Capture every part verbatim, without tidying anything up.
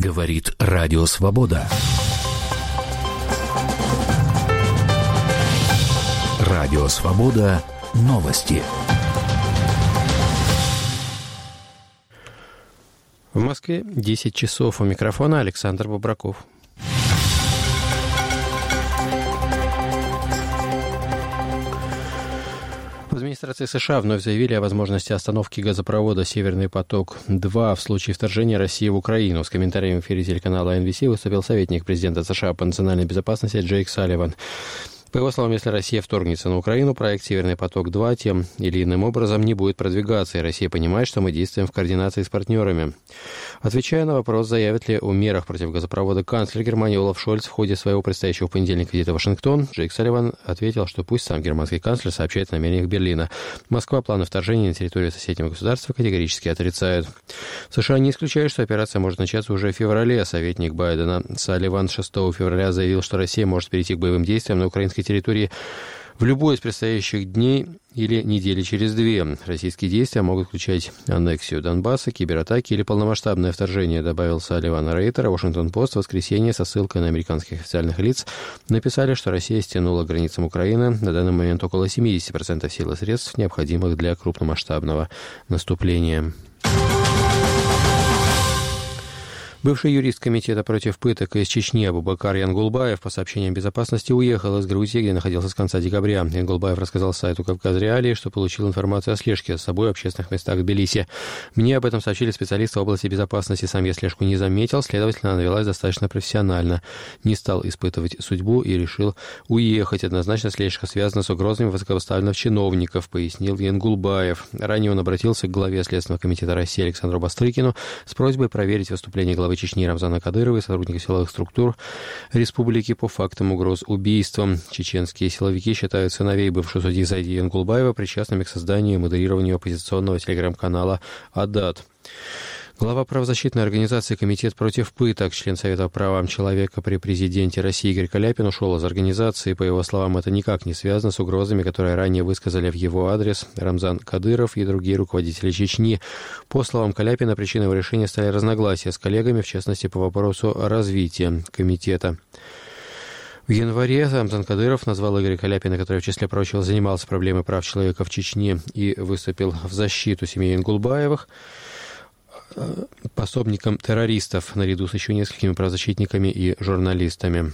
Говорит Радио Свобода. Радио Свобода. Новости. В Москве десять часов. У микрофона Александр Бобраков. В администрации США вновь заявили о возможности остановки газопровода «Северный поток-два» в случае вторжения России в Украину. С комментарием в эфире телеканала эн би си выступил советник президента США по национальной безопасности Джейк Салливан. По его словам, если Россия вторгнется на Украину, проект «Северный поток-два» тем или иным образом не будет продвигаться, и Россия понимает, что мы действуем в координации с партнерами. Отвечая на вопрос, заявит ли о мерах против газопровода канцлер Германии Олаф Шольц в ходе своего предстоящего в понедельник визита в Вашингтон, Джейк Салливан ответил, что пусть сам германский канцлер сообщает о намерениях Берлина. Москва планы вторжения на территорию соседнего государства категорически отрицает. США не исключают, что операция может начаться уже в феврале. Советник Байдена Салливан шестого февраля заявил, что Россия может перейти к боевым действиям на украинской территории в любой из предстоящих дней или недели через две. Российские действия могут включать аннексию Донбасса, кибератаки или полномасштабное вторжение, добавил Салливан. Рейтер. Вашингтон-Пост в воскресенье со ссылкой на американских официальных лиц написали, что Россия стянула к границам Украины на данный момент около семьдесят процентов сил и средств, необходимых для крупномасштабного наступления. Бывший юрист Комитета против пыток из Чечни Абубакар Янгулбаев, по сообщениям безопасности, уехал из Грузии, где находился с конца декабря. Янгулбаев рассказал сайту «Кавказ-Реалии», что получил информацию о слежке за собой в общественных местах в Тбилиси. «Мне об этом сообщили специалисты в области безопасности. Сам я слежку не заметил, следовательно, она велась достаточно профессионально. Не стал испытывать судьбу и решил уехать. Однозначно слежка связана с угрозами высокопоставленных чиновников», пояснил Янгулбаев. Ранее он обратился к главе Следственного комитета России Александру Бастрыкину с просьбой проверить выступление главы Чечни Рамзана Кадырова и сотрудников силовых структур республики по фактам угроз убийством. Чеченские силовики считают сыновей бывшего судьи Зайди Янгулбаева причастными к созданию и модерированию оппозиционного телеграм-канала «Адат». Глава правозащитной организации «Комитет против пыток», член Совета по правам человека при президенте России Игорь Каляпин ушел из организации. По его словам, это никак не связано с угрозами, которые ранее высказали в его адрес Рамзан Кадыров и другие руководители Чечни. По словам Каляпина, причиной его решения стали разногласия с коллегами, в частности, по вопросу развития комитета. В январе Рамзан Кадыров назвал Игоря Каляпина, который, в числе прочего, занимался проблемой прав человека в Чечне и выступил в защиту семьи Янгулбаевых, пособником террористов, наряду с еще несколькими правозащитниками и журналистами.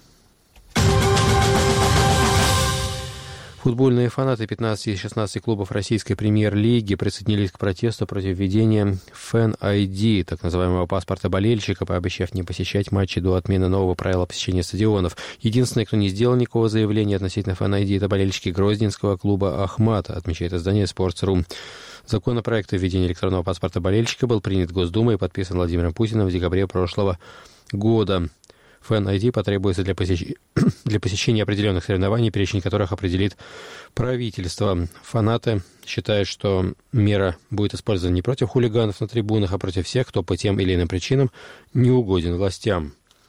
Футбольные фанаты пятнадцати из шестнадцати клубов российской премьер-лиги присоединились к протесту против введения Fan ай ди, так называемого паспорта болельщика, пообещав не посещать матчи до отмены нового правила посещения стадионов. Единственный, кто не сделал никакого заявления относительно Fan ай ди, это болельщики грозненского клуба «Ахмат», отмечает издание «Спортс.ру». Законопроект о введении электронного паспорта болельщика был принят Госдумой и подписан Владимиром Путиным в декабре прошлого года. Fan ай ди потребуется для, посещ... для посещения определенных соревнований, перечень которых определит правительство. Фанаты считают, что мера будет использована не против хулиганов на трибунах, а против всех, кто по тем или иным причинам не угоден властям.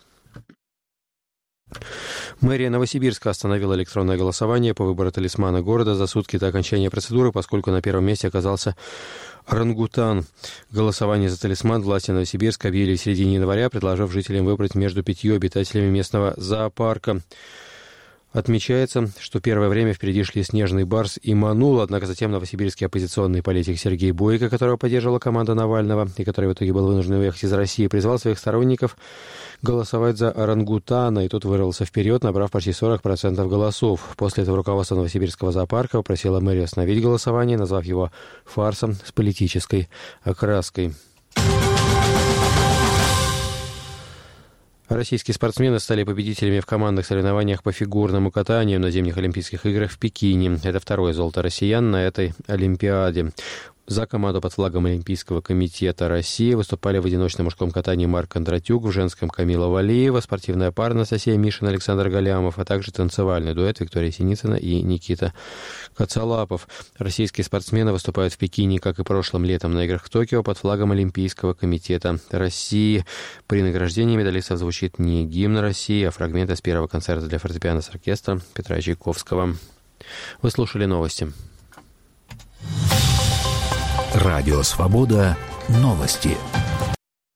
Мэрия Новосибирска остановила электронное голосование по выбору талисмана города за сутки до окончания процедуры, поскольку на первом месте оказался орангутан. Голосование за талисман власти Новосибирска объявили в середине января, предложив жителям выбрать между пятью обитателями местного зоопарка. Отмечается, что первое время впереди шли Снежный барс и Манул, однако затем новосибирский оппозиционный политик Сергей Бойко, которого поддерживала команда Навального и который в итоге был вынужден уехать из России, призвал своих сторонников голосовать за орангутана, и тот вырвался вперед, набрав почти сорок процентов голосов. После этого руководство Новосибирского зоопарка попросило мэрию остановить голосование, назвав его фарсом с политической окраской. Российские спортсмены стали победителями в командных соревнованиях по фигурному катанию на зимних Олимпийских играх в Пекине. Это второе золото россиян на этой Олимпиаде. За команду под флагом Олимпийского комитета России выступали в одиночном мужском катании Марк Кондратюк, в женском Камила Валиева, спортивная пара Анастасия Мишина, Александр Галямов, а также танцевальный дуэт Виктория Синицына и Никита Коцалапов. Российские спортсмены выступают в Пекине, как и прошлым летом на играх в Токио, под флагом Олимпийского комитета России. При награждении медалистов звучит не гимн России, а фрагмент из первого концерта для фортепиано с оркестром Петра Чайковского. Вы слушали новости. Радио «Свобода». Новости.